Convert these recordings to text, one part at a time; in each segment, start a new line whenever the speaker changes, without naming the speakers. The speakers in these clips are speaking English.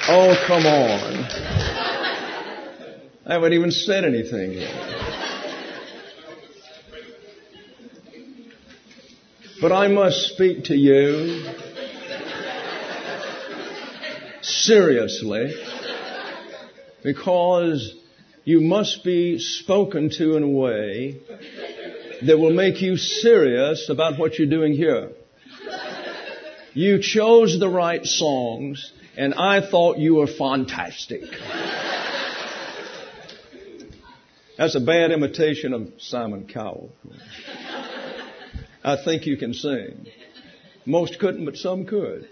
Oh, come on. I haven't even said anything yet. But I must speak to you seriously, because you must be spoken to in a way that will make you serious about what you're doing here. You chose the right songs, and I thought you were fantastic. That's a bad imitation of Simon Cowell. I think you can sing. Most couldn't, but some could.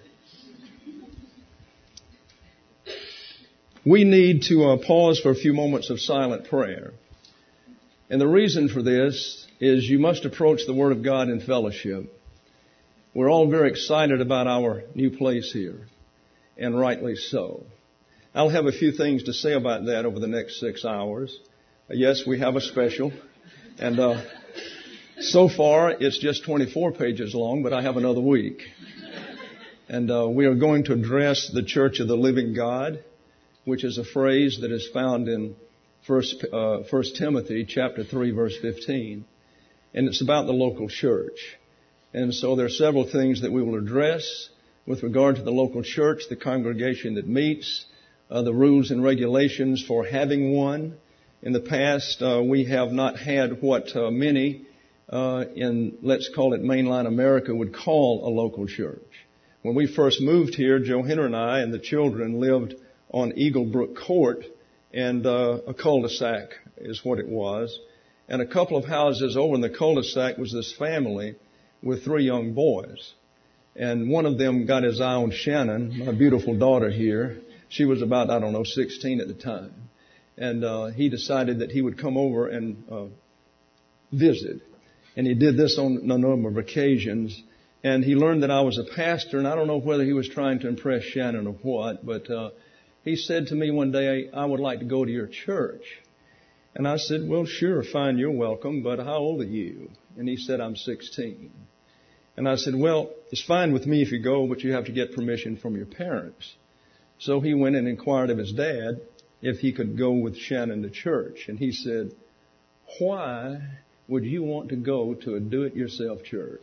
We need to pause for a few moments of silent prayer. And the reason for this is you must approach the Word of God in fellowship. We're all very excited about our new place here, and rightly so. I'll have a few things to say about that over the next 6 hours. Yes, we have a special, and so far it's just 24 pages long, but I have another week. And we are going to address the Church of the Living God, which is a phrase that is found in 1 Timothy chapter 3, verse 15. And it's about the local church. And so there are several things that we will address with regard to the local church, the congregation that meets, the rules and regulations for having one. In the past, we have not had what many in, let's call it mainline America, would call a local church. When we first moved here, Joe Henry and I and the children lived on Eagle Brook Court, and a cul-de-sac is what it was. And a couple of houses over in the cul-de-sac was this family with 3 young boys. And one of them got his eye on Shannon, my beautiful daughter here. She was about, 16 at the time. And he decided that he would come over and visit. And he did this on a number of occasions. And he learned that I was a pastor, and I don't know whether he was trying to impress Shannon or what, but he said to me one day, I would like to go to your church. And I said, well, sure, fine, you're welcome, but how old are you? And he said, I'm 16. And I said, well, it's fine with me if you go, but you have to get permission from your parents. So he went and inquired of his dad if he could go with Shannon to church. And he said, why would you want to go to a do-it-yourself church?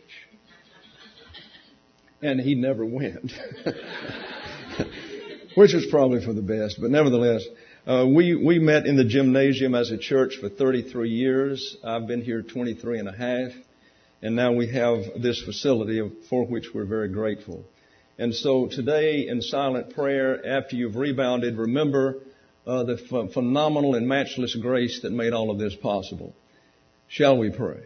And he never went. Which is probably for the best, but nevertheless, we met in the gymnasium as a church for 33 years. I've been here 23 and a half, and now we have this facility for which we're very grateful. And so today in silent prayer, after you've rebounded, remember the phenomenal and matchless grace that made all of this possible. Shall we pray?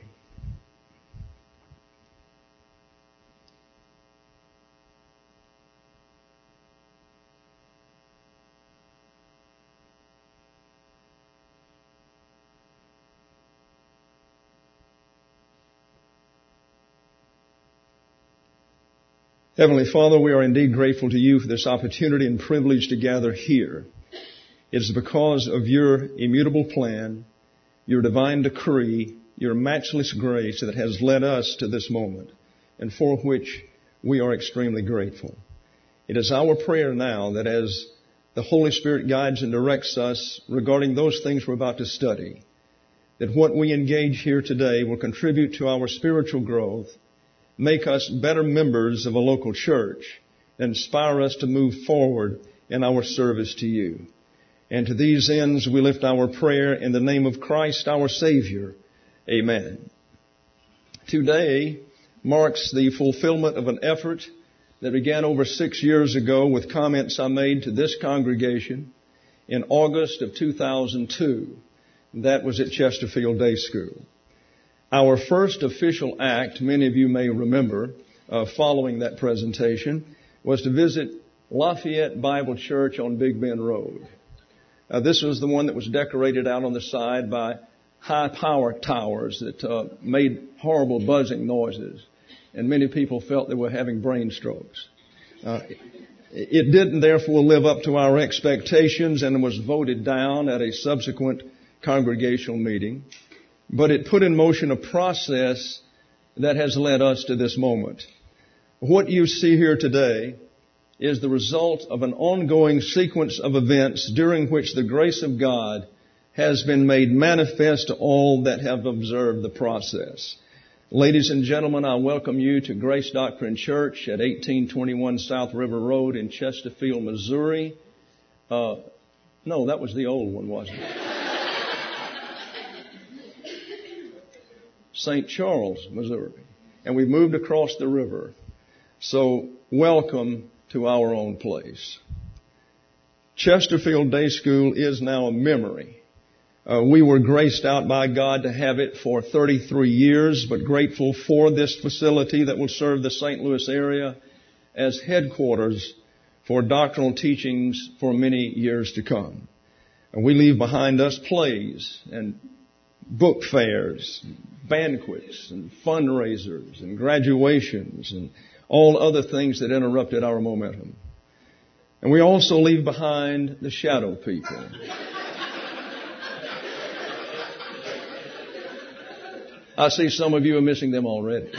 Heavenly Father, we are indeed grateful to you for this opportunity and privilege to gather here. It is because of your immutable plan, your divine decree, your matchless grace that has led us to this moment, and for which we are extremely grateful. It is our prayer now that as the Holy Spirit guides and directs us regarding those things we're about to study, that what we engage here today will contribute to our spiritual growth, make us better members of a local church, and inspire us to move forward in our service to you. And to these ends, we lift our prayer in the name of Christ, our Savior. Amen. Today marks the fulfillment of an effort that began over 6 years ago with comments I made to this congregation in August of 2002. That was at Chesterfield Day School. Our first official act, many of you may remember, following that presentation, was to visit Lafayette Bible Church on Big Bend Road. This was the one that was decorated out on the side by high power towers that made horrible buzzing noises, and many people felt they were having brain strokes. It didn't therefore live up to our expectations and was voted down at a subsequent congregational meeting. But it put in motion a process that has led us to this moment. What you see here today is the result of an ongoing sequence of events during which the grace of God has been made manifest to all that have observed the process. Ladies and gentlemen, I welcome you to Grace Doctrine Church at 1821 South River Road in Chesterfield, Missouri. No, that was the old one, wasn't it? St. Charles, Missouri. And we've moved across the river. So welcome to our own place. Chesterfield Day School is now a memory. We were graced out by God to have it for 33 years, but grateful for this facility that will serve the St. Louis area as headquarters for doctrinal teachings for many years to come. And we leave behind us plays and book fairs, banquets and fundraisers and graduations and all other things that interrupted our momentum. And we also leave behind the shadow people. I see some of you are missing them already.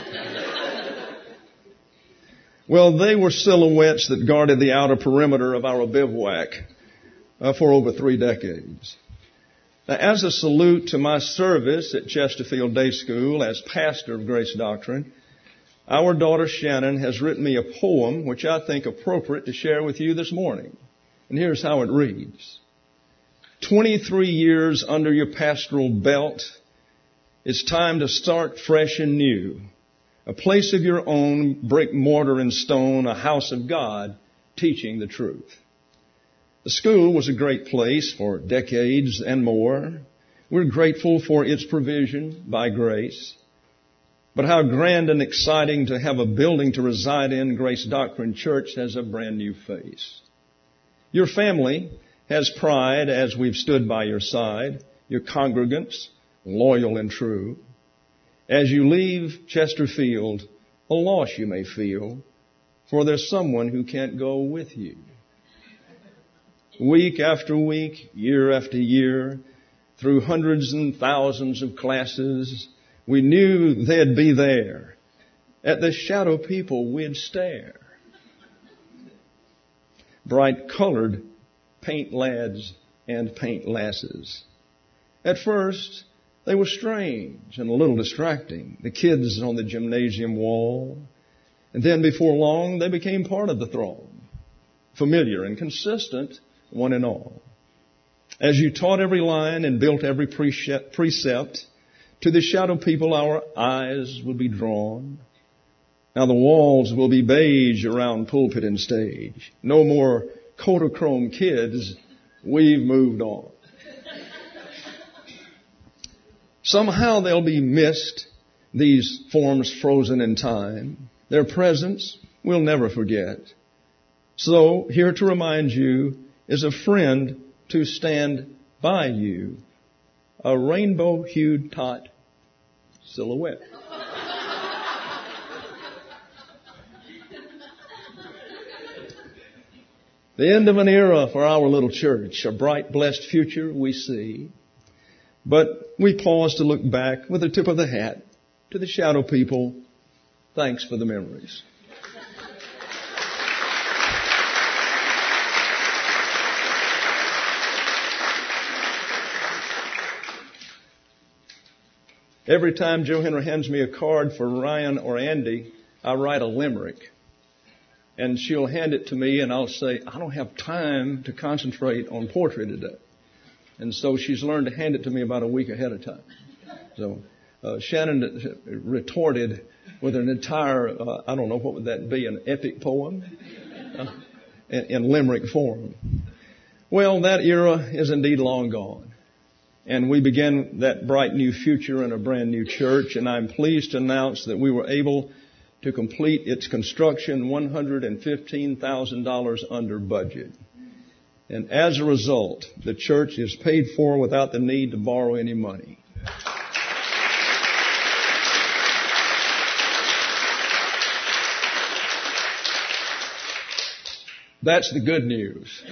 Well, they were silhouettes that guarded the outer perimeter of our bivouac for over 3 decades. Now, as a salute to my service at Chesterfield Day School as pastor of Grace Doctrine, our daughter Shannon has written me a poem which I think appropriate to share with you this morning. And here's how it reads. 23 years under your pastoral belt, it's time to start fresh and new. A place of your own, brick, mortar, and stone, a house of God, teaching the truth. The school was a great place for decades and more. We're grateful for its provision by grace. But how grand and exciting to have a building to reside in. Grace Doctrine Church has a brand new face. Your family has pride as we've stood by your side. Your congregants, loyal and true. As you leave Chesterfield, a loss you may feel, for there's someone who can't go with you. Week after week, year after year, through hundreds and thousands of classes, we knew they'd be there. At the shadow people, we'd stare. Bright-colored paint lads and paint lasses. At first, they were strange and a little distracting, the kids on the gymnasium wall. And then before long, they became part of the throng, familiar and consistent, one and all. As you taught every line and built every precept, to the shadow people our eyes would be drawn. Now the walls will be beige around pulpit and stage. No more Kodachrome kids, we've moved on. Somehow they'll be missed, these forms frozen in time. Their presence we'll never forget. So, here to remind you is a friend to stand by you, a rainbow-hued tot silhouette. The end of an era for our little church, a bright, blessed future we see. But we pause to look back with a tip of the hat to the shadow people. Thanks for the memories. Every time Joe Henry hands me a card for Ryan or Andy, I write a limerick. And she'll hand it to me and I'll say, I don't have time to concentrate on poetry today. And so she's learned to hand it to me about a week ahead of time. So Shannon retorted with an entire, I don't know, what would that be, an epic poem in limerick form. Well, that era is indeed long gone. And we begin that bright new future in a brand new church. And I'm pleased to announce that we were able to complete its construction $115,000 under budget. And as a result, the church is paid for without the need to borrow any money. That's the good news.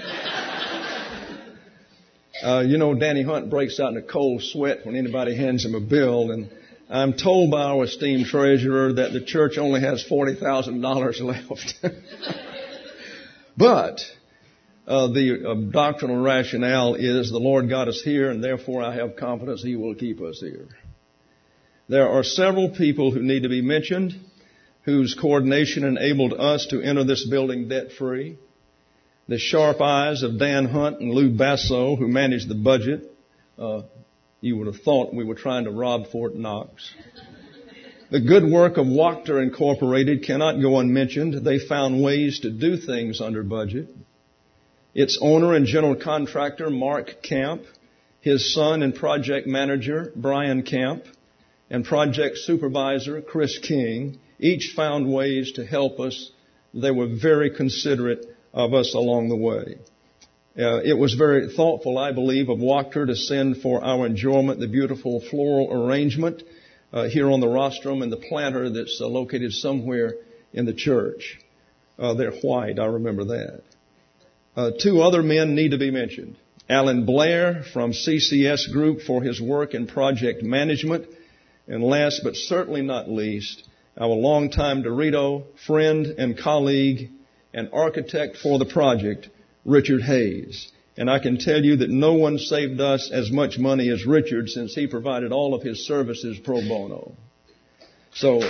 Danny Hunt breaks out in a cold sweat when anybody hands him a bill, and I'm told by our esteemed treasurer that the church only has $40,000 left. But the doctrinal rationale is the Lord got us here, and therefore I have confidence He will keep us here. There are several people who need to be mentioned, whose coordination enabled us to enter this building debt-free. The sharp eyes of Dan Hunt and Lou Basso, who managed the budget. You would have thought we were trying to rob Fort Knox. The good work of Wachter Incorporated cannot go unmentioned. They found ways to do things under budget. Its owner and general contractor, Mark Camp, his son and project manager, Brian Camp, and project supervisor, Chris King, each found ways to help us. They were very considerate of us along the way. It was very thoughtful, I believe, of Wachter to send for our enjoyment the beautiful floral arrangement here on the rostrum and the planter that's located somewhere in the church. They're white, I remember that. Two other men need to be mentioned. Alan Blair from CCS Group for his work in project management. And last but certainly not least, our longtime Dorito friend and colleague and architect for the project, Richard Hayes. And I can tell you that no one saved us as much money as Richard, since he provided all of his services pro bono. So,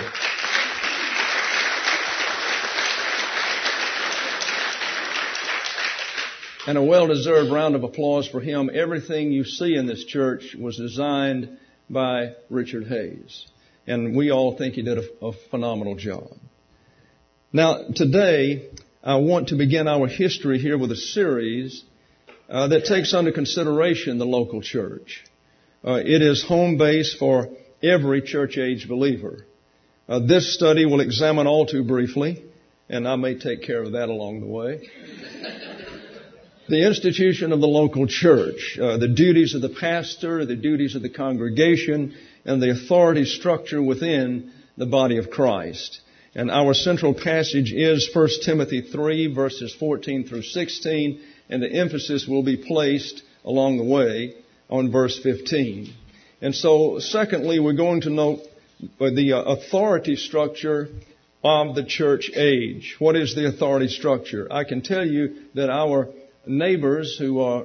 and a well-deserved round of applause for him. Everything you see in this church was designed by Richard Hayes. And we all think he did a phenomenal job. Now, today, I want to begin our history here with a series that takes under consideration the local church. It is home base for every church-age believer. This study will examine all too briefly, and I may take care of that along the way, the institution of the local church, the duties of the pastor, the duties of the congregation, and the authority structure within the body of Christ. And our central passage is 1 Timothy 3, verses 14 through 16, and the emphasis will be placed along the way on verse 15. And so, secondly, we're going to note the authority structure of the church age. What is the authority structure? I can tell you that our neighbors who are...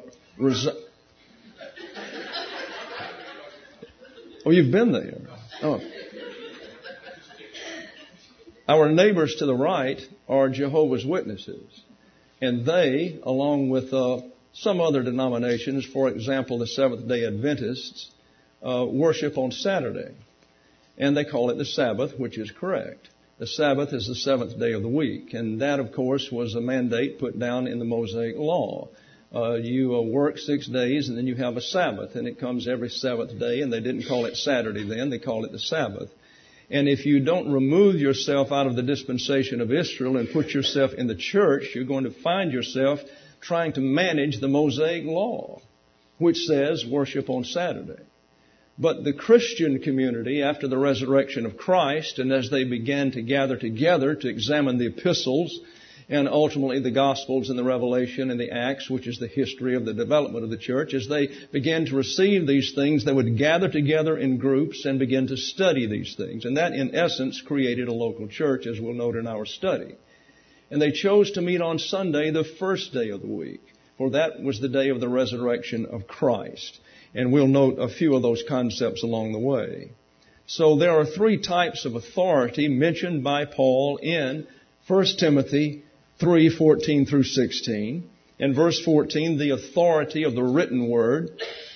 Oh, you've been there. Oh. Our neighbors to the right are Jehovah's Witnesses. And they, along with some other denominations, for example, the Seventh-day Adventists, worship on Saturday. And they call it the Sabbath, which is correct. The Sabbath is the seventh day of the week. And that, of course, was a mandate put down in the Mosaic Law. You work 6 days and then you have a Sabbath. And it comes every seventh day. And they didn't call it Saturday then. They called it the Sabbath. And if you don't remove yourself out of the dispensation of Israel and put yourself in the church, you're going to find yourself trying to manage the Mosaic Law, which says worship on Saturday. But the Christian community, after the resurrection of Christ, and as they began to gather together to examine the epistles and ultimately the Gospels and the Revelation and the Acts, which is the history of the development of the church, as they began to receive these things, they would gather together in groups and begin to study these things. And that, in essence, created a local church, as we'll note in our study. And they chose to meet on Sunday, the first day of the week, for that was the day of the resurrection of Christ. And we'll note a few of those concepts along the way. So there are three types of authority mentioned by Paul in 1 Timothy 3:14 through 16. In verse 14, the authority of the written word.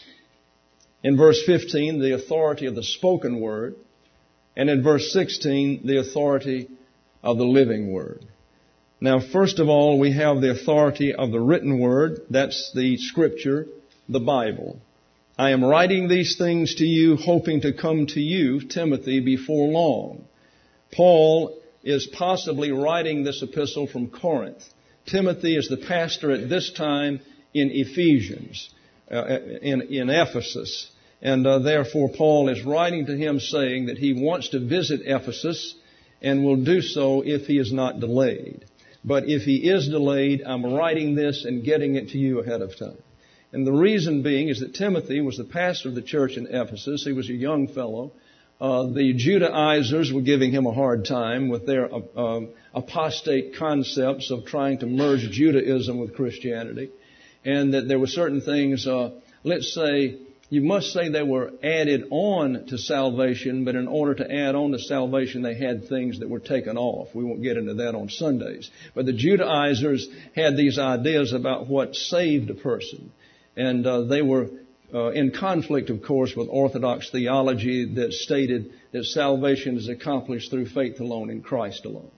In verse 15, the authority of the spoken word. And in verse 16, the authority of the living word. Now, first of all, we have the authority of the written word. That's the Scripture, the Bible. I am writing these things to you, hoping to come to you, Timothy, before long. Paul is possibly writing this epistle from Corinth. Timothy is the pastor at this time in Ephesians, in Ephesus. And therefore, Paul is writing to him saying that he wants to visit Ephesus and will do so if he is not delayed. But if he is delayed, I'm writing this and getting it to you ahead of time. And the reason being is that Timothy was the pastor of the church in Ephesus. He was a young fellow. The Judaizers were giving him a hard time with their apostate concepts of trying to merge Judaism with Christianity. And that there were certain things, let's say, you must say they were added on to salvation, but in order to add on to salvation, they had things that were taken off. We won't get into that on Sundays. But the Judaizers had these ideas about what saved a person. And they were in conflict, of course, with Orthodox theology that stated that salvation is accomplished through faith alone in Christ alone.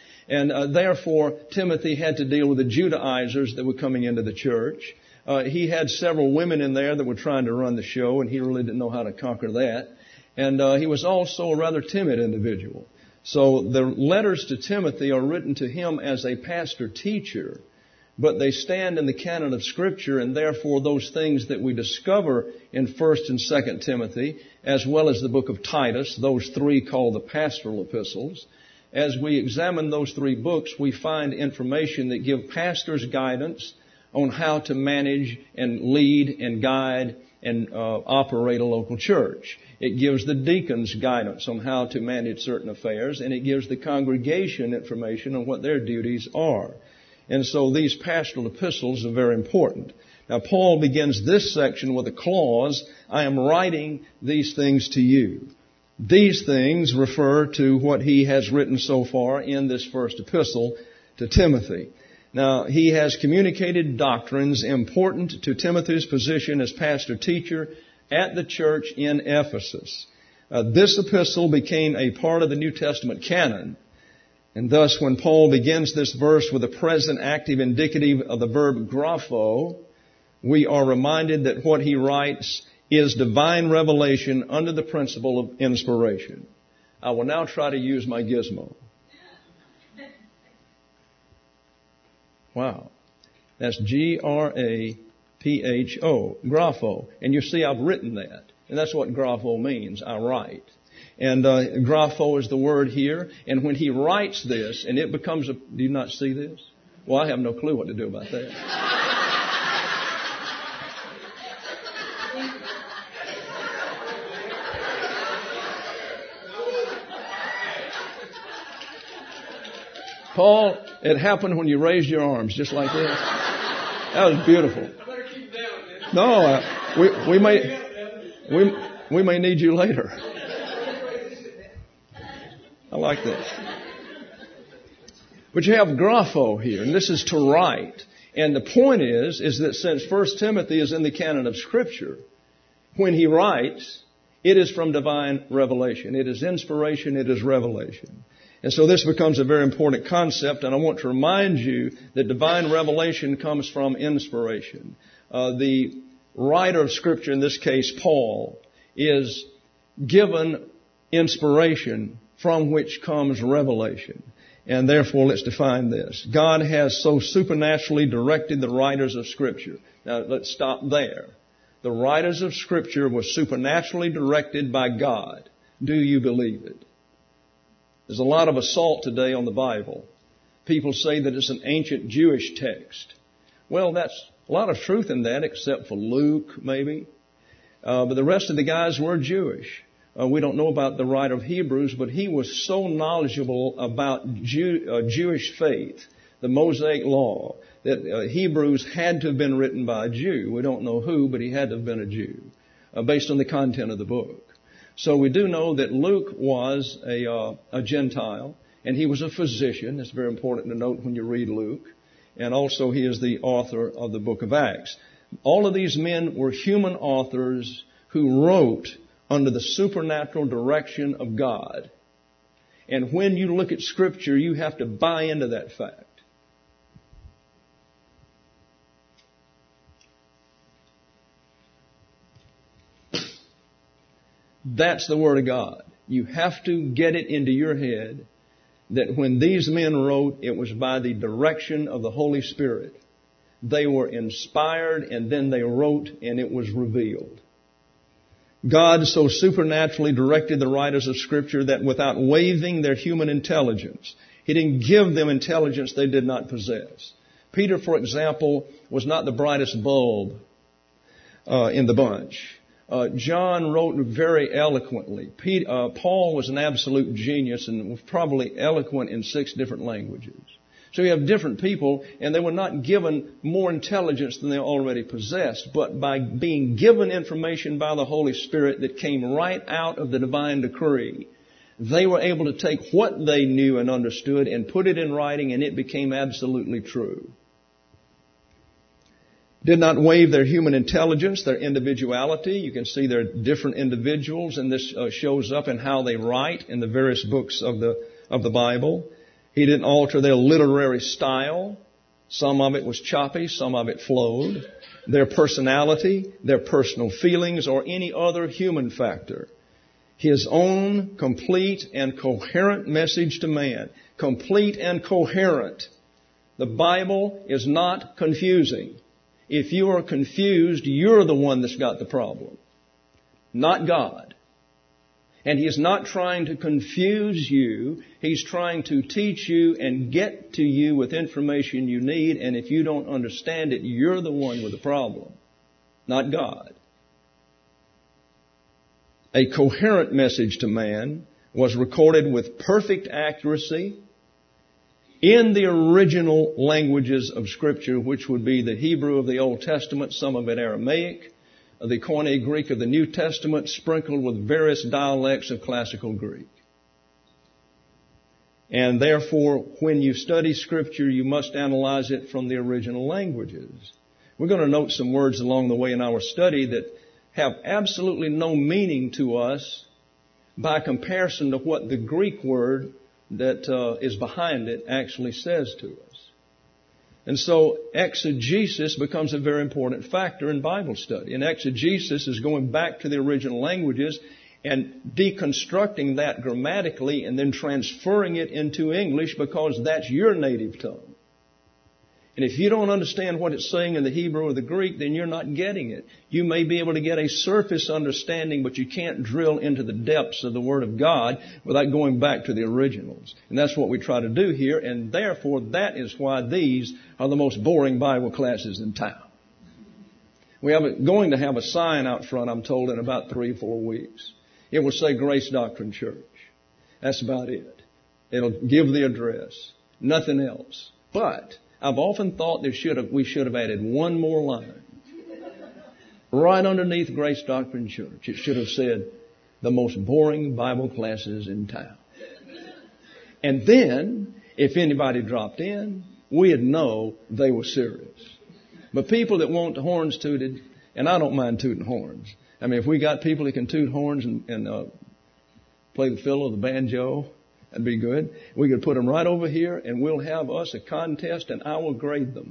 And therefore, Timothy had to deal with the Judaizers that were coming into the church. He had several women in there that were trying to run the show, and he really didn't know how to conquer that. And he was also a rather timid individual. So the letters to Timothy are written to him as a pastor-teacher, but they stand in the canon of Scripture, and therefore those things that we discover in 1st and 2nd Timothy, as well as the book of Titus, those three called the pastoral epistles, as we examine those three books, we find information that give pastors guidance on how to manage and lead and guide and operate a local church. It gives the deacons guidance on how to manage certain affairs, and it gives the congregation information on what their duties are. And so these pastoral epistles are very important. Now, Paul begins this section with a clause, I am writing these things to you. These things refer to what he has written so far in this first epistle to Timothy. Now, he has communicated doctrines important to Timothy's position as pastor-teacher at the church in Ephesus. This epistle became a part of the New Testament canon. And thus, when Paul begins this verse with a present active indicative of the verb grapho, we are reminded that what he writes is divine revelation under the principle of inspiration. I will now try to use my gizmo. Wow. That's Grapho, grapho. And you see I've written that. And that's what grapho means, I write. And grapho is the word here. And when he writes this, and it becomes a... Do you not see this? Well, I have no clue what to do about that. Paul, it happened when you raised your arms, just like this. That was beautiful. No, we may need you later. I like this. But you have grapho here, and this is to write. And the point is that since 1 Timothy is in the canon of Scripture, when he writes, it is from divine revelation. It is inspiration, it is revelation. And so this becomes a very important concept, and I want to remind you that divine revelation comes from inspiration. The writer of Scripture, in this case Paul, is given inspiration from which comes revelation. And therefore, let's define this. God has so supernaturally directed the writers of Scripture. Now, let's stop there. The writers of Scripture were supernaturally directed by God. Do you believe it? There's a lot of assault today on the Bible. People say that it's an ancient Jewish text. Well, that's a lot of truth in that, except for Luke, maybe. But the rest of the guys were Jewish. We don't know about the writer of Hebrews, but he was so knowledgeable about Jewish faith, the Mosaic law, that Hebrews had to have been written by a Jew. We don't know who, but he had to have been a Jew, based on the content of the book. So we do know that Luke was a Gentile, and he was a physician. It's very important to note when you read Luke. And also he is the author of the book of Acts. All of these men were human authors who wrote under the supernatural direction of God. And when you look at Scripture, you have to buy into that fact. That's the Word of God. You have to get it into your head that when these men wrote, it was by the direction of the Holy Spirit. They were inspired, and then they wrote, and it was revealed. God so supernaturally directed the writers of Scripture that without waiving their human intelligence, He didn't give them intelligence they did not possess. Peter, for example, was not the brightest bulb in the bunch. John wrote very eloquently. Paul was an absolute genius and was probably eloquent in 6 different languages. So you have different people, and they were not given more intelligence than they already possessed, but by being given information by the Holy Spirit that came right out of the divine decree, they were able to take what they knew and understood and put it in writing, and it became absolutely true. Did not waive their human intelligence, their individuality. You can see they're different individuals, and this shows up in how they write in the various books of the Bible. He didn't alter their literary style. Some of it was choppy, some of it flowed. Their personality, their personal feelings, or any other human factor. His own complete and coherent message to man. Complete and coherent. The Bible is not confusing. If you are confused, you're the one that's got the problem, not God. And He is not trying to confuse you. He's trying to teach you and get to you with information you need. And if you don't understand it, you're the one with the problem, not God. A coherent message to man was recorded with perfect accuracy in the original languages of Scripture, which would be the Hebrew of the Old Testament, some of it Aramaic, the Koine Greek of the New Testament, sprinkled with various dialects of classical Greek. And therefore, when you study Scripture, you must analyze it from the original languages. We're going to note some words along the way in our study that have absolutely no meaning to us by comparison to what the Greek word that is behind it actually says to us. And so exegesis becomes a very important factor in Bible study. And exegesis is going back to the original languages and deconstructing that grammatically and then transferring it into English because that's your native tongue. And if you don't understand what it's saying in the Hebrew or the Greek, then you're not getting it. You may be able to get a surface understanding, but you can't drill into the depths of the Word of God without going back to the originals. And that's what we try to do here, and therefore that is why these are the most boring Bible classes in town. We are going to have a sign out front, I'm told, in about 3 or 4 weeks. It will say Grace Doctrine Church. That's about it. It'll give the address. Nothing else. But I've often thought we should have added one more line. Right underneath Grace Doctrine Church, it should have said, the most boring Bible classes in town. And then, if anybody dropped in, we'd know they were serious. But people that want the horns tooted, and I don't mind tooting horns. I mean, if we got people that can toot horns and play the fiddle or the banjo, that'd be good. We could put them right over here, and we'll have us a contest, and I will grade them.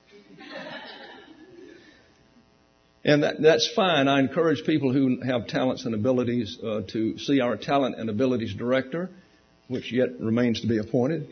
And that's fine. I encourage people who have talents and abilities to see our talent and abilities director, which yet remains to be appointed.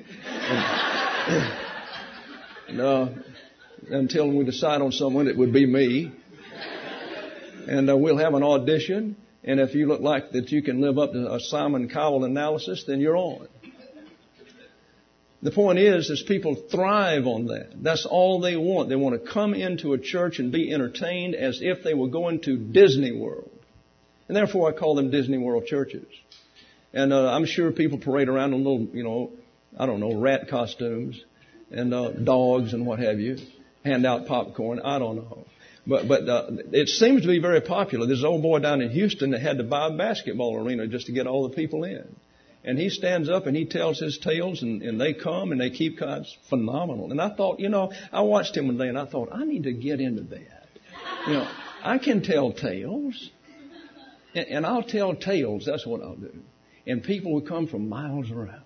Until we decide on someone, it would be me. And we'll have an audition. And if you look like that you can live up to a Simon Cowell analysis, then you're on. The point is people thrive on that. That's all they want. They want to come into a church and be entertained as if they were going to Disney World. And therefore I call them Disney World churches. And I'm sure people parade around in little, rat costumes and dogs and what have you. Hand out popcorn. I don't know. But it seems to be very popular. There's an old boy down in Houston that had to buy a basketball arena just to get all the people in. And he stands up and he tells his tales and they come and they keep it's phenomenal. And I thought, I watched him one day and I thought, I need to get into that. I can tell tales. And I'll tell tales. That's what I'll do. And people would come from miles around.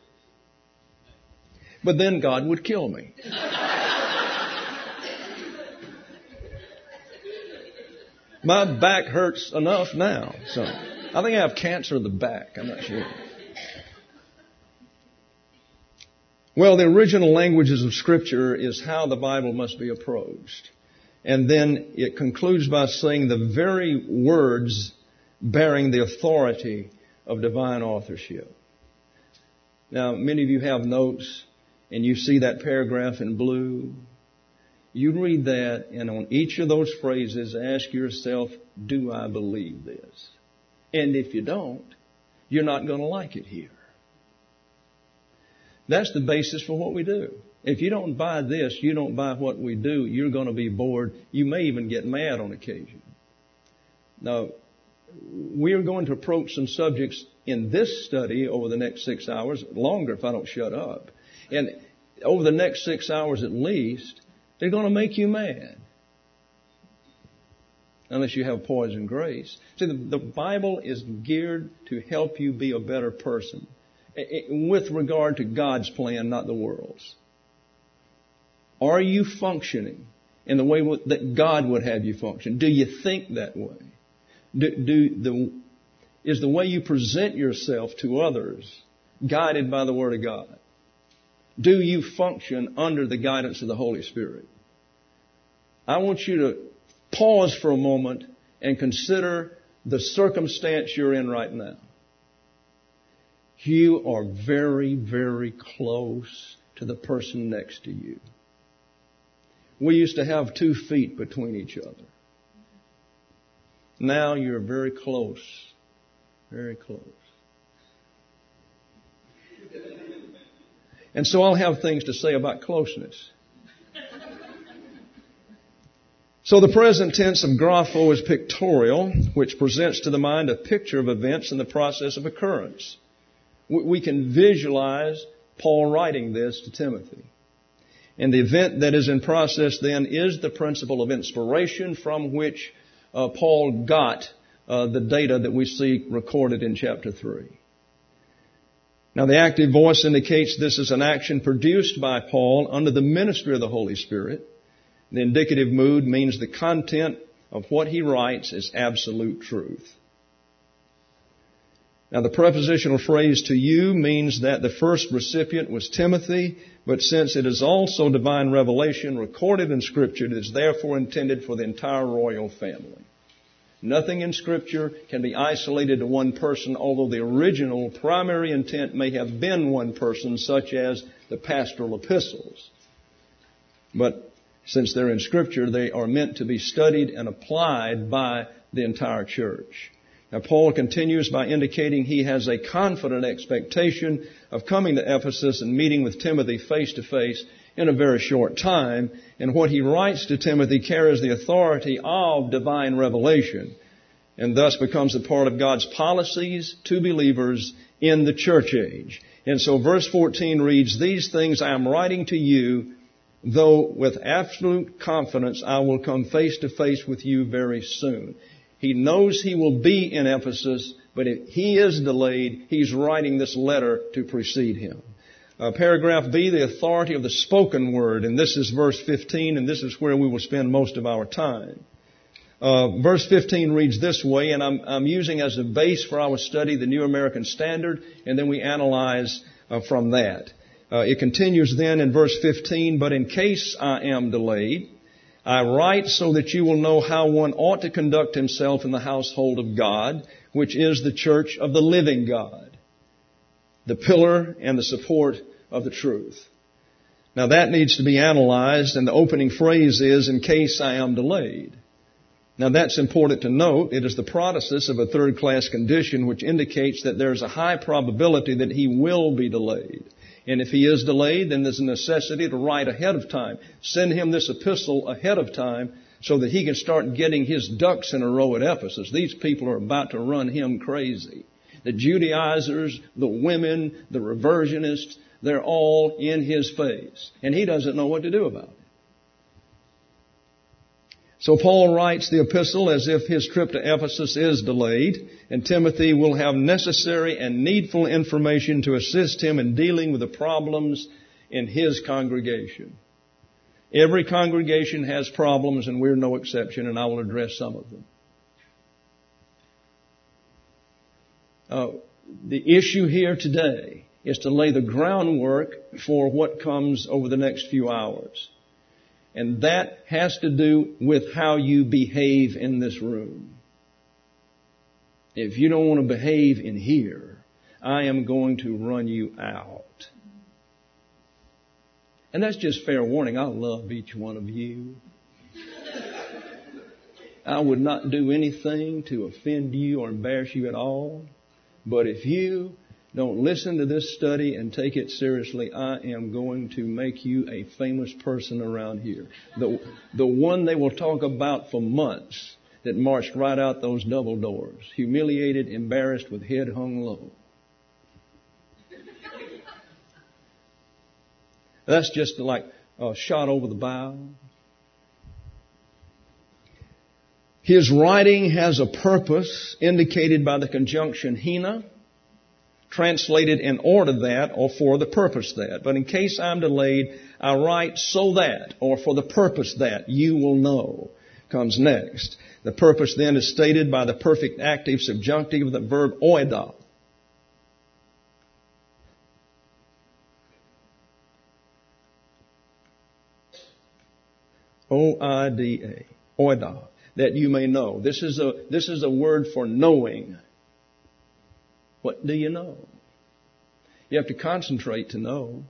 But then God would kill me. My back hurts enough now. So I think I have cancer of the back. I'm not sure. Well, the original languages of Scripture is how the Bible must be approached. And then it concludes by saying the very words bearing the authority of divine authorship. Now, many of you have notes, and you see that paragraph in blue. You read that, and on each of those phrases, ask yourself, do I believe this? And if you don't, you're not going to like it here. That's the basis for what we do. If you don't buy this, you don't buy what we do, you're going to be bored. You may even get mad on occasion. Now, we are going to approach some subjects in this study over the next 6 hours, longer if I don't shut up. And over the next 6 hours at least, they're going to make you mad. Unless you have poison grace. See, the Bible is geared to help you be a better person with regard to God's plan, not the world's. Are you functioning in the way that God would have you function? Do you think that way? Is the way you present yourself to others guided by the Word of God? Do you function under the guidance of the Holy Spirit? I want you to pause for a moment and consider the circumstance you're in right now. You are very, very close to the person next to you. We used to have 2 feet between each other. Now you're very close. Very close. And so I'll have things to say about closeness. So the present tense of grapho is pictorial, which presents to the mind a picture of events in the process of occurrence. We can visualize Paul writing this to Timothy. And the event that is in process then is the principle of inspiration from which Paul got the data that we see recorded in chapter 3. Now the active voice indicates this is an action produced by Paul under the ministry of the Holy Spirit. The indicative mood means the content of what he writes is absolute truth. Now the prepositional phrase to you means that the first recipient was Timothy, but since it is also divine revelation recorded in Scripture, it is therefore intended for the entire royal family. Nothing in Scripture can be isolated to one person, although the original primary intent may have been one person, such as the pastoral epistles. But since they're in Scripture, they are meant to be studied and applied by the entire church. Now, Paul continues by indicating he has a confident expectation of coming to Ephesus and meeting with Timothy face to face in a very short time. And what he writes to Timothy carries the authority of divine revelation and thus becomes a part of God's policies to believers in the church age. And so verse 14 reads, "These things I am writing to you, though with absolute confidence I will come face to face with you very soon." He knows he will be in Ephesus, but if he is delayed, he's writing this letter to precede him. Paragraph B, the authority of the spoken word, and this is verse 15, and this is where we will spend most of our time. Verse 15 reads this way, and I'm using as a base for our study the New American Standard, and then we analyze from that. It continues then in verse 15, "But in case I am delayed, I write so that you will know how one ought to conduct himself in the household of God, which is the church of the living God, the pillar and the support of the truth." Now that needs to be analyzed, and the opening phrase is, "in case I am delayed." Now that's important to note. It is the protasis of a third-class condition which indicates that there is a high probability that he will be delayed. And if he is delayed, then there's a necessity to write ahead of time. Send him this epistle ahead of time so that he can start getting his ducks in a row at Ephesus. These people are about to run him crazy. The Judaizers, the women, the reversionists, they're all in his face. And he doesn't know what to do about it. So Paul writes the epistle as if his trip to Ephesus is delayed, and Timothy will have necessary and needful information to assist him in dealing with the problems in his congregation. Every congregation has problems, and we're no exception, and I will address some of them. The issue here today is to lay the groundwork for what comes over the next few hours. And that has to do with how you behave in this room. If you don't want to behave in here, I am going to run you out. And that's just fair warning. I love each one of you. I would not do anything to offend you or embarrass you at all. But if you don't listen to this study and take it seriously, I am going to make you a famous person around here. The one they will talk about for months that marched right out those double doors, humiliated, embarrassed, with head hung low. That's just like a shot over the bow. His writing has a purpose indicated by the conjunction hina, translated in order that or for the purpose that. But in case I'm delayed, I write so that or for the purpose that you will know comes next. The purpose then is stated by the perfect active subjunctive of the verb oida. O-I-D-A. Oida. That you may know. This is a word for knowing. What do you know? You have to concentrate to know.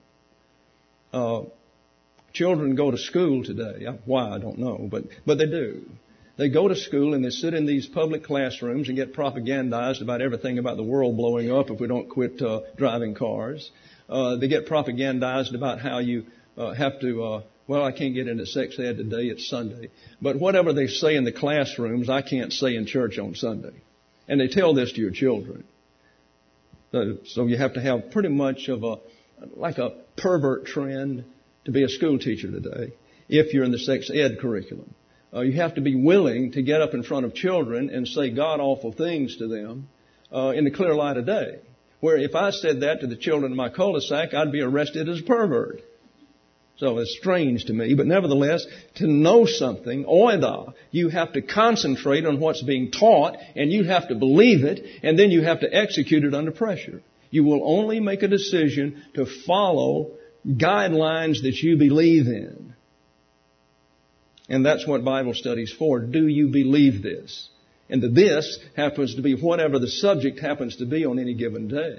Children go to school today. Why, I don't know, but they do. They go to school and they sit in these public classrooms and get propagandized about everything about the world blowing up if we don't quit driving cars. They get propagandized about how you have to... I can't get into sex ed today. It's Sunday. But whatever they say in the classrooms, I can't say in church on Sunday. And they tell this to your children. So you have to have pretty much of a pervert trend to be a school teacher today if you're in the sex ed curriculum. You have to be willing to get up in front of children and say god-awful things to them in the clear light of day. Where if I said that to the children in my cul-de-sac, I'd be arrested as a pervert. So it's strange to me, but nevertheless, to know something, oida, you have to concentrate on what's being taught, and you have to believe it, and then you have to execute it under pressure. You will only make a decision to follow guidelines that you believe in. And that's what Bible study's for. Do you believe this? And the this happens to be whatever the subject happens to be on any given day.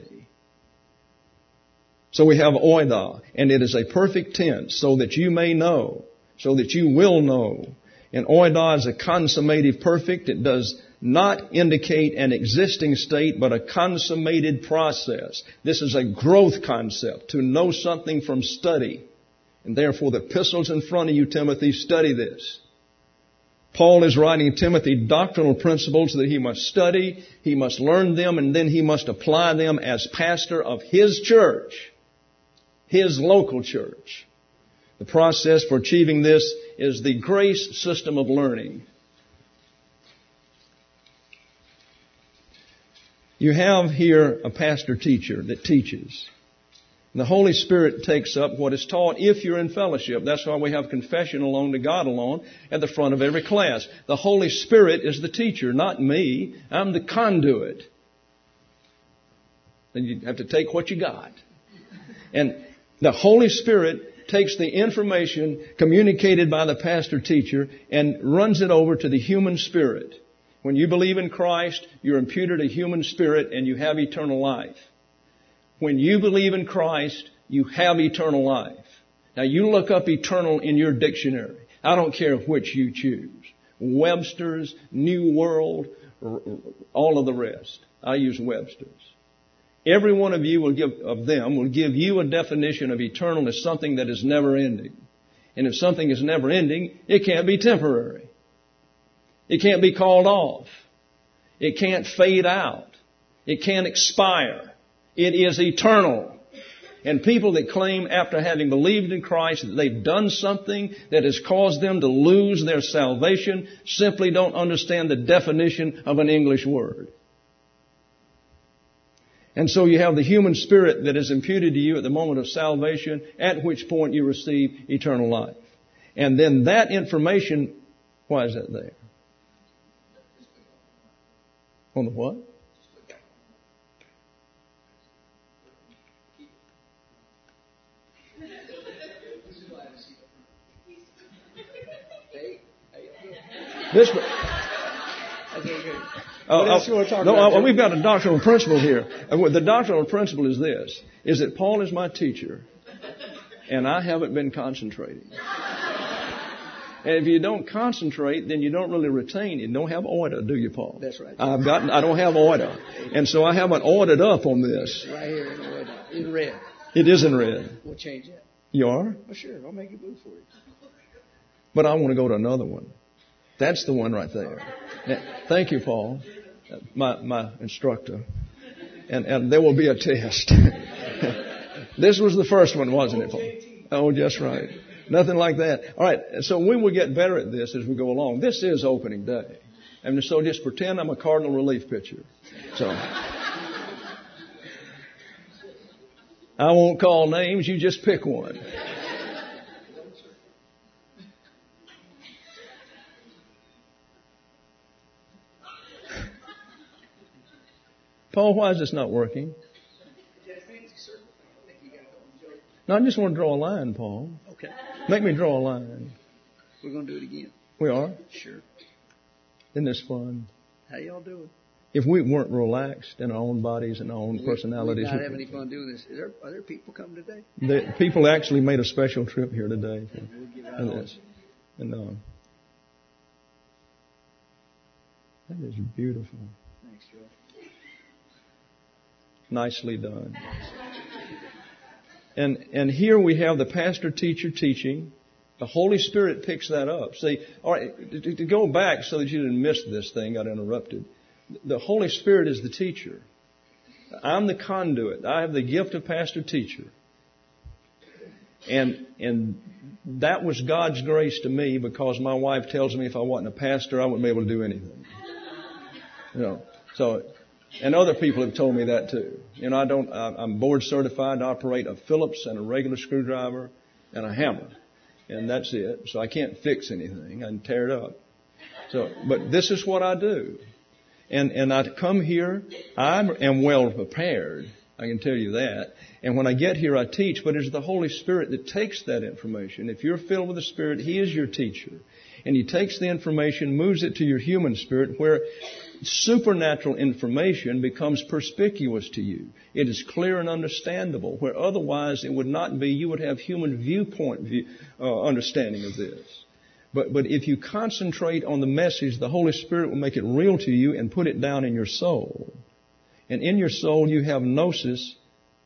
So we have oida, and it is a perfect tense, so that you may know, so that you will know. And oida is a consummative perfect. It does not indicate an existing state, but a consummated process. This is a growth concept, to know something from study. And therefore the epistles in front of you, Timothy, study this. Paul is writing Timothy doctrinal principles that he must study, he must learn them, and then he must apply them as pastor of his church. His local church. The process for achieving this is the grace system of learning. You have here a pastor-teacher that teaches. And the Holy Spirit takes up what is taught if you're in fellowship. That's why we have confession alone to God alone at the front of every class. The Holy Spirit is the teacher, not me. I'm the conduit. And you have to take what you got. And the Holy Spirit takes the information communicated by the pastor-teacher and runs it over to the human spirit. When you believe in Christ, you're imputed a human spirit and you have eternal life. When you believe in Christ, you have eternal life. Now you look up eternal in your dictionary. I don't care which you choose. Webster's, New World, all of the rest. I use Webster's. Every one of you will give you a definition of eternal as something that is never ending. And if something is never ending, it can't be temporary. It can't be called off. It can't fade out. It can't expire. It is eternal. And people that claim after having believed in Christ that they've done something that has caused them to lose their salvation simply don't understand the definition of an English word. And so you have the human spirit that is imputed to you at the moment of salvation, at which point you receive eternal life. And then that information, why is that there? On the what? This one. We've got a doctrinal principle here. And the doctrinal principle is this, is that Paul is my teacher. And I haven't been concentrating. And if you don't concentrate, then you don't really retain. You don't have order, do you, Paul?
That's right.
I don't have order. And so I haven't ordered up on this.
Right here in order. In red.
It is in red.
We'll change that.
You are?
Well, sure. I'll make it blue for you.
But I want to go to another one. That's the one right there. Thank you, Paul, my instructor. And there will be a test. This was the first one, wasn't it, Paul? Oh, just right. Nothing like that. All right. So we will get better at this as we go along. This is opening day. And so just pretend I'm a Cardinal relief pitcher. So I won't call names. You just pick one. Paul, why is this not working? No, I just want to draw a line, Paul.
Okay.
Make me draw a line.
We're going to do it again.
We are?
Sure.
Isn't this fun?
How y'all doing?
If we weren't relaxed in our own bodies and our own personalities.
We're not having any fun doing this. Are there people coming today?
The people actually made a special trip here today.
We'll give out this.
And that is beautiful.
Thanks, Joe.
Nicely done. And here we have the pastor teacher teaching. The Holy Spirit picks that up. See, all right, to go back so that you didn't miss this thing, got interrupted. The Holy Spirit is the teacher. I'm the conduit. I have the gift of pastor teacher. And that was God's grace to me, because my wife tells me if I wasn't a pastor, I wouldn't be able to do anything. You know, so. And other people have told me that too. You know, I'm board certified to operate a Phillips and a regular screwdriver and a hammer. And that's it. So I can't fix anything. I can tear it up. So, but this is what I do. And I come here, I am well prepared. I can tell you that. And when I get here, I teach, but it's the Holy Spirit that takes that information. If you're filled with the Spirit, He is your teacher. And He takes the information, moves it to your human spirit, where supernatural information becomes perspicuous to you. It is clear and understandable, where otherwise it would not be. You would have human viewpoint understanding of this. But if you concentrate on the message, the Holy Spirit will make it real to you and put it down in your soul. And in your soul you have gnosis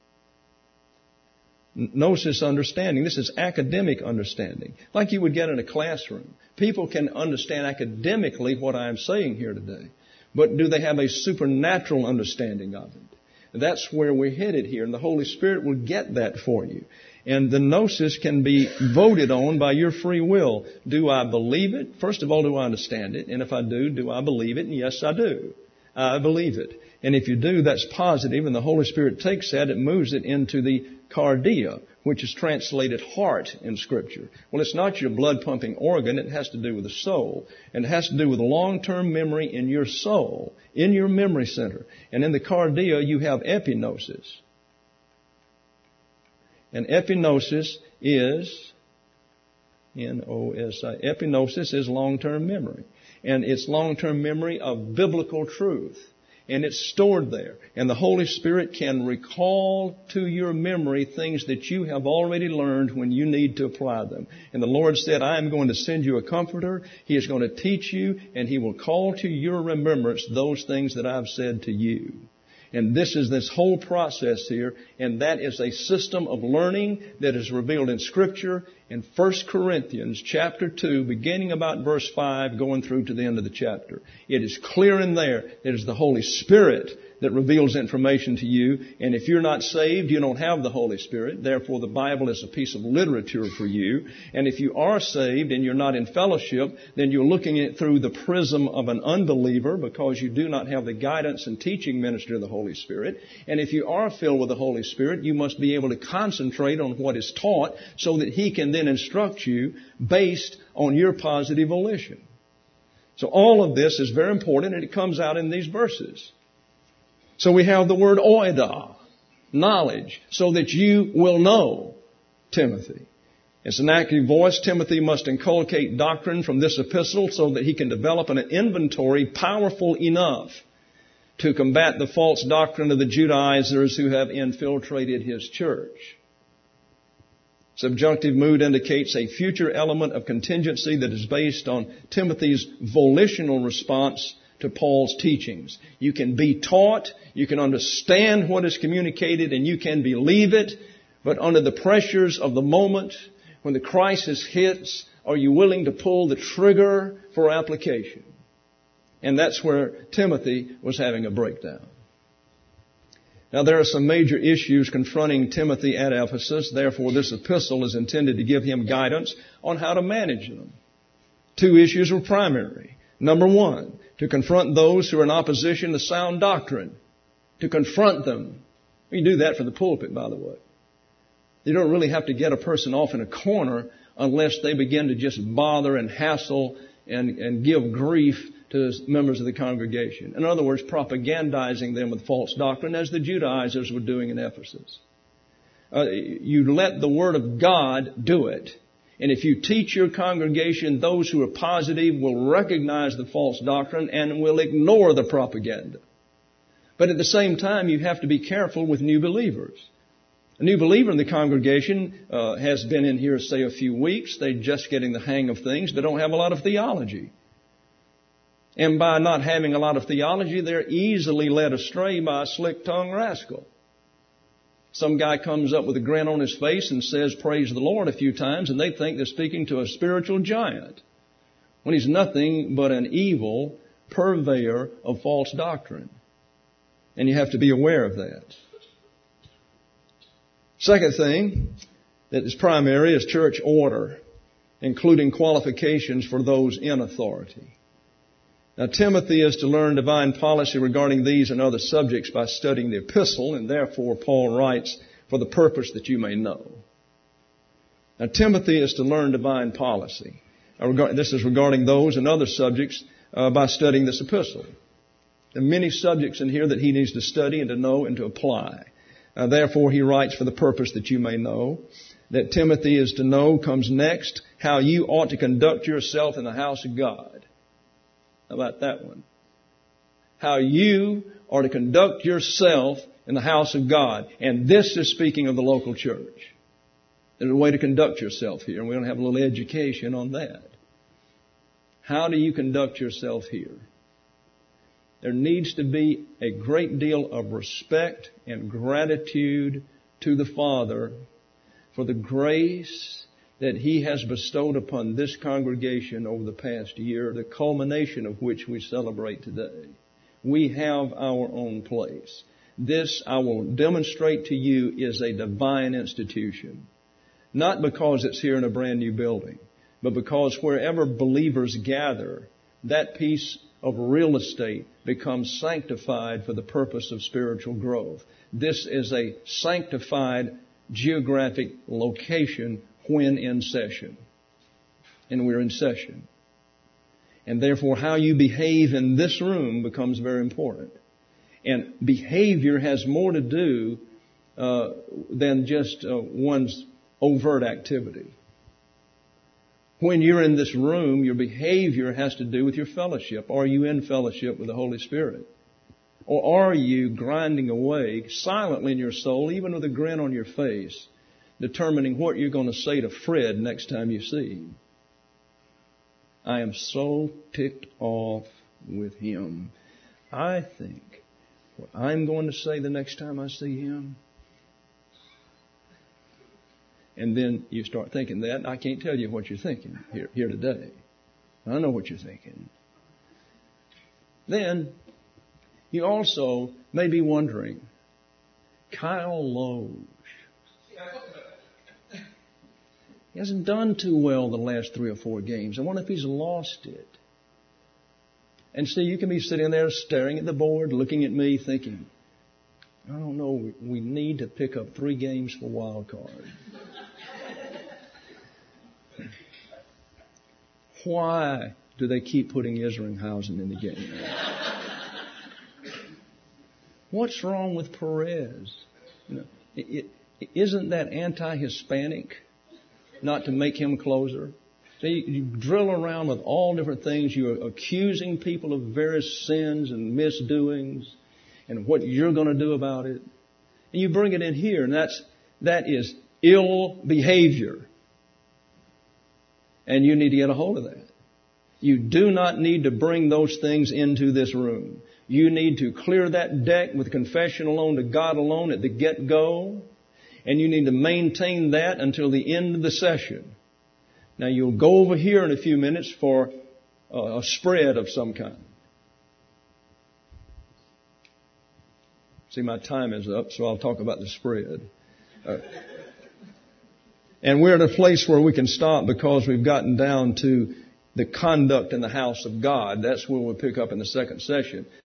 understanding. This is academic understanding, like you would get in a classroom. People can understand academically what I am saying here today. But do they have a supernatural understanding of it? That's where we're headed here, and the Holy Spirit will get that for you. And the gnosis can be voted on by your free will. Do I believe it? First of all, do I understand it? And if I do I believe it? And yes, I do. I believe it. And if you do, that's positive, and the Holy Spirit takes that, it moves it into the cardia, which is translated heart in Scripture. Well, it's not your blood-pumping organ. It has to do with the soul. And it has to do with long-term memory in your soul, in your memory center. And in the cardia, you have epignosis. And epignosis is, N-O-S-I, epignosis is long-term memory. And it's long-term memory of biblical truth. And it's stored there. And the Holy Spirit can recall to your memory things that you have already learned when you need to apply them. And the Lord said, I am going to send you a comforter. He is going to teach you, and He will call to your remembrance those things that I've said to you. And this is this whole process here, and that is a system of learning that is revealed in Scripture in 1 Corinthians chapter 2, beginning about verse 5, going through to the end of the chapter. It is clear in there. It is the Holy Spirit that reveals information to you. And if you're not saved, you don't have the Holy Spirit. Therefore, the Bible is a piece of literature for you. And if you are saved and you're not in fellowship, then you're looking at it through the prism of an unbeliever, because you do not have the guidance and teaching ministry of the Holy Spirit. And if you are filled with the Holy Spirit, you must be able to concentrate on what is taught so that He can then instruct you based on your positive volition. So all of this is very important, and it comes out in these verses. So we have the word oida, knowledge, so that you will know, Timothy. It's an active voice. Timothy must inculcate doctrine from this epistle so that he can develop an inventory powerful enough to combat the false doctrine of the Judaizers who have infiltrated his church. Subjunctive mood indicates a future element of contingency that is based on Timothy's volitional response to Paul's teachings. You can be taught, you can understand what is communicated, and you can believe it, but under the pressures of the moment, when the crisis hits, are you willing to pull the trigger for application? And that's where Timothy was having a breakdown. Now, there are some major issues confronting Timothy at Ephesus. Therefore, this epistle is intended to give him guidance on how to manage them. Two issues were primary. Number one, to confront those who are in opposition to sound doctrine. To confront them. You do that for the pulpit, by the way. You don't really have to get a person off in a corner unless they begin to just bother and hassle and give grief to members of the congregation. In other words, propagandizing them with false doctrine, as the Judaizers were doing in Ephesus. You let the Word of God do it. And if you teach your congregation, those who are positive will recognize the false doctrine and will ignore the propaganda. But at the same time, you have to be careful with new believers. A new believer in the congregation has been in here, say, a few weeks. They're just getting the hang of things. They don't have a lot of theology. And by not having a lot of theology, they're easily led astray by a slick-tongued rascal. Some guy comes up with a grin on his face and says, "Praise the Lord," a few times, and they think they're speaking to a spiritual giant, when he's nothing but an evil purveyor of false doctrine. And you have to be aware of that. Second thing that is primary is church order, including qualifications for those in authority. Now, Timothy is to learn divine policy regarding these and other subjects by studying the epistle, and therefore Paul writes, "For the purpose that you may know." Now, Timothy is to learn divine policy. This is regarding those and other subjects by studying this epistle. There are many subjects in here that he needs to study and to know and to apply. Therefore, he writes, "For the purpose that you may know." That Timothy is to know comes next, how you ought to conduct yourself in the house of God. How about that one? How you are to conduct yourself in the house of God. And this is speaking of the local church. There's a way to conduct yourself here, and we're going to have a little education on that. How do you conduct yourself here? There needs to be a great deal of respect and gratitude to the Father for the grace that He has bestowed upon this congregation over the past year, the culmination of which we celebrate today. We have our own place. This, I will demonstrate to you, is a divine institution. Not because it's here in a brand new building, but because wherever believers gather, that piece of real estate becomes sanctified for the purpose of spiritual growth. This is a sanctified geographic location when in session. And we're in session. And therefore, how you behave in this room becomes very important. And behavior has more to do than just one's overt activity. When you're in this room, your behavior has to do with your fellowship. Are you in fellowship with the Holy Spirit? Or are you grinding away silently in your soul, even with a grin on your face, determining what you're going to say to Fred next time you see him? I am so ticked off with him. I think what I'm going to say the next time I see him. And then you start thinking that. I can't tell you what you're thinking here today. I know what you're thinking. Then you also may be wondering, Kyle Loge, he hasn't done too well the last 3 or 4 games. I wonder if he's lost it. And see, you can be sitting there staring at the board, looking at me, thinking, I don't know, we need to pick up 3 games for wild card. Why do they keep putting Isringhausen in the game? What's wrong with Perez? Isn't that anti-Hispanic? Not to make him closer. See, you drill around with all different things. You're accusing people of various sins and misdoings and what you're going to do about it. And you bring it in here, and that is ill behavior. And you need to get a hold of that. You do not need to bring those things into this room. You need to clear that deck with confession alone to God alone at the get-go. And you need to maintain that until the end of the session. Now you'll go over here in a few minutes for a spread of some kind. See, my time is up, so I'll talk about the spread. And we're at a place where we can stop because we've gotten down to the conduct in the house of God. That's where we'll pick up in the second session.